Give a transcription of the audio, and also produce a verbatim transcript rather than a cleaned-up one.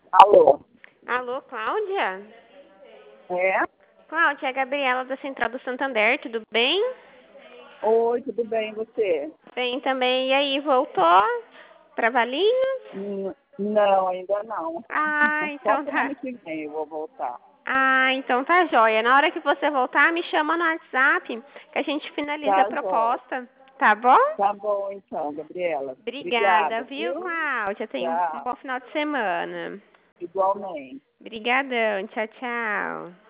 Alô? Alô, Cláudia? É? Cláudia, é a Gabriela da Central do Santander, tudo bem? Oi, tudo bem, e você? Bem também. E aí, voltou pra Valinhos? Hum, Não, ainda não. Ah, Só então tá. semana que vem eu vou voltar. Ah, então tá joia. Na hora que você voltar, me chama no WhatsApp que a gente finaliza a Tá, jóia. proposta, tá bom? Tá bom, então, Gabriela. Obrigada, Obrigada, viu, viu? Cláudia? Tenha um um Tchau. bom final de semana. Igualmente. Obrigadão. Tchau, tchau.